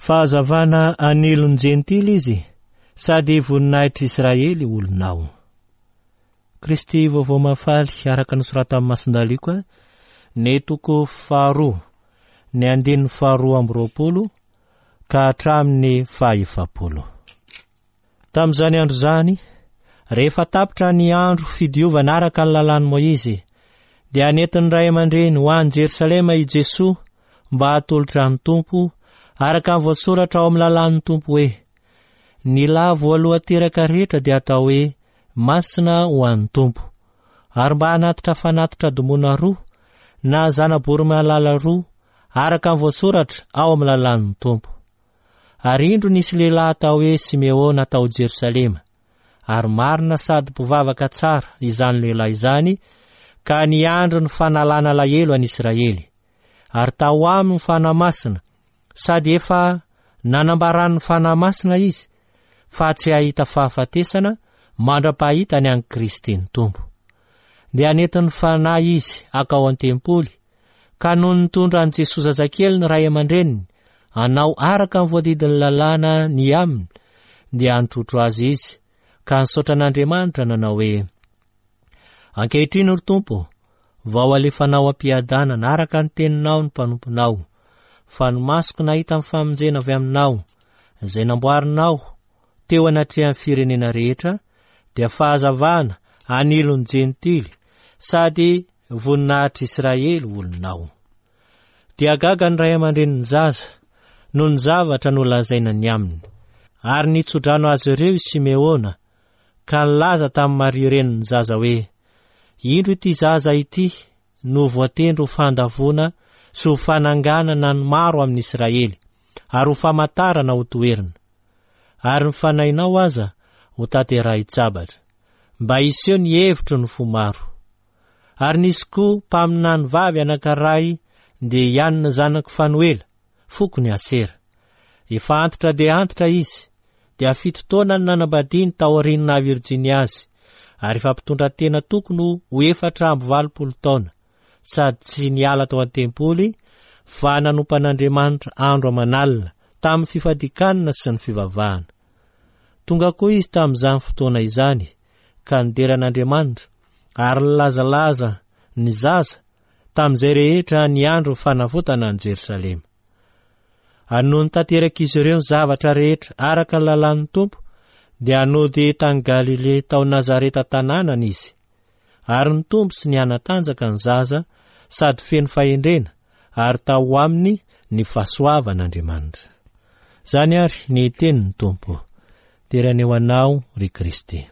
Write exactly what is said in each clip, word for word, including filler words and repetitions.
Fahazavana anilony jentily izy sady voninahitra Israely olonao. Kristy vaovao mafaly araka nosorata amin'ny Masindaliko ny toko faharoa ny andininy faharoa amby roapolo ka hatramin'ny fahaefapolo. Tamin'izany andro zany, rehefa tapitra ny andro fidiovana araka ny lalàn'i Moizy, dia nentin'ny ray aman-dreny ho any Jerosalema i Jesoa mba hatolotra ny Tompo, araka ny voasoratra ao amin'ny lalàn'ny Tompo hoe: ny lahy voaloha teraka rehetra dia atao hoe masina ho an'ny Tompo, ary mba hanatitra fanatitra domona roa na zana-bory mahalala roa araka ny voasoratra ao amin'ny lalàn'ny Tompo. Ary indro nisy lehilahy atao hoe Simeona tao Jerosalema, ary marina sady mpivavaka tsara izany lehilahy izany, ka niandro ny fanalana lahelo any Israely. Ary tao aminy fanamasina, sady efa nanambarany fanamasina izy, fa tsy hahita fahafatesana mandra-pahitany any Kristy ny Tompo. Dia nentin'ny fanahy izy akao an-tempoly, ka noho nitondra ny Jesosy zazakely ny ray aman-dreniny anao araka ny voadidin'ny lalàna ny aminy, dia nitrotro azy izy, ka nisaotra an'Andriamanitra nanao hoe: ankehitriny ry Tompo, vao alefanao ampiadanana araka ny teninao ny mpanomponao, fa ny masoko nahita amin'ny famonjena avy aminao, izay namboarinao teo anatrehan'ny firenena rehetra, dia fahazavana anilony jentily sady voninahitra Israely olonao. Dia gaga ny ray aman-dreniny zaza noho ny zavatra nolazaina ny aminy, ary nitsodrano azy ireo i Simeona, ka nilaza tamin'ny Maria reniny zaza hoe: indro ity zaza ity no voatendro ho fandavona sy ho fananganana ny maro amin'ny Israely, ary ho famantarana ho toerina. Ary ny fanahinao aza ho tanterahi-tsabatra, mba iseho ny hevitro ny fo maro. Ary nisy koa mpaminany vavy anankiray dia ianona zanaky Fanuela, fokony Asera. Efa antitra dia antitra izy, dia fito taona ny nanambadiany tao aoriana Virjiny azy, ary efa mpitondra tena tokony ho efatra amby valopolo taona, sady tsy niala tao an-tempoly, fa nanompan'Andriamanitra andro aman'alina tamin'ny fifadikanana sy ny fivavahana. Tonga koa izy tamin'izany fotoana izany, ka nideran'Andriamanitra, ary nilazalaza ny zaza tamin'izay rehetra ny andro fanavotana ny Jerosalema. Ary noho nitanteraka izy ireo ny zavatra rehetra araka ny lalàn'ny Tompo, dia nody tany Galile tao Nazareta tanànana izy. Ary ny Tompo sy ny anatanjaka ny zaza, sady feno fahendrena, ary tao aminy ny fahasoavan'Andriamanitra. Zany ary ny tenin'ny Tompo. Terany ho anao ry Kristy.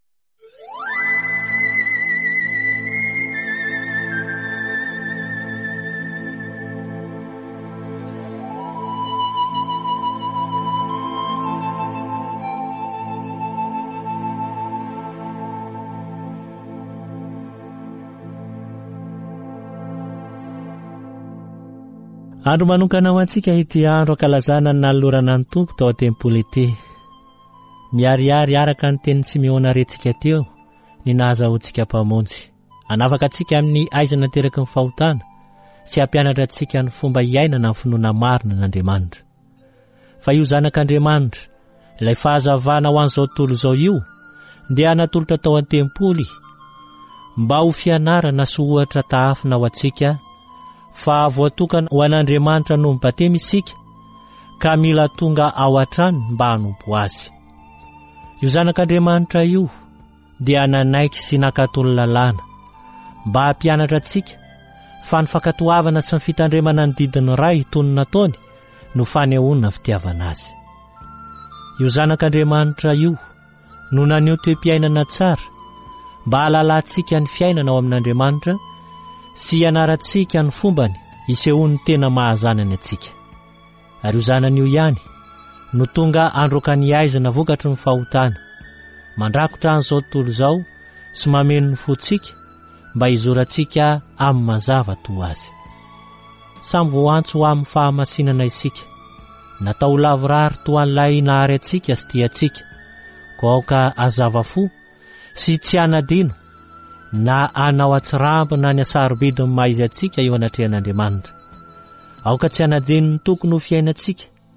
Andro manokana ho antsika ity andro ankalazana ny nalorana ny Tompo tao an-tempoly ity. Miariary araka ny tenin'ny Simeona rentsika teo, ny nahazahoantsika mpamonjy. Anavaka antsika amin'ny aizana teraky ny fahotana, sy hampianatra antsika ny fomba iainana ny finoana marina n'Andriamanitra. Fa io zanak'Andriamanitra, ilay fahazavana ho an'izao tontolo izao io, dia natolotra tao an-tempoly, mba ho fianarana sy ohatra tahafina ho antsika, fa voatokana ho an'Andriamanitra no mibatemy isika, ka mila tonga ao an-trano mba hanompo azy. Io zanak'Andriamanitra io dia nanaiky sy nakatolo lalàna, mba hampianatra antsika fa ny fankatoavana sy ny fitandremana ny didiny ray tony nataony no fanehoana fitiavana azy. Io zanak'Andriamanitra io no naneho toe-piainana tsara, mba halalantsika ny fiainana ao amin'Andriamanitra sy hianarantsika ny fombany isehoany tena mahazanany antsika. Ary io zanan'io ihany no tonga androka ny aizana vokatry ny fahotana, mandrakotra an'izao tontolo izao sy mameno ny fotsika mba hizorantsika amin'ny mazava toa azy. Samy voantso amin'ny fahamasinana isika, natao lavorary toa an'ilay nahary antsika sy tia antsika, ko aoka azava fo sy tsy anadino na anao atsirambo na ny asarobidiny maizy antsika eo anatrehan'Andriamanitra. Aoka tsy anadino ny tokony ho fiainantsika,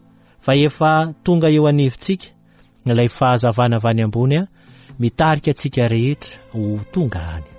fa efa tonga eo anivontsika ilay fahazavana avy any ambony a mitarika antsika rehetra ho tonga any.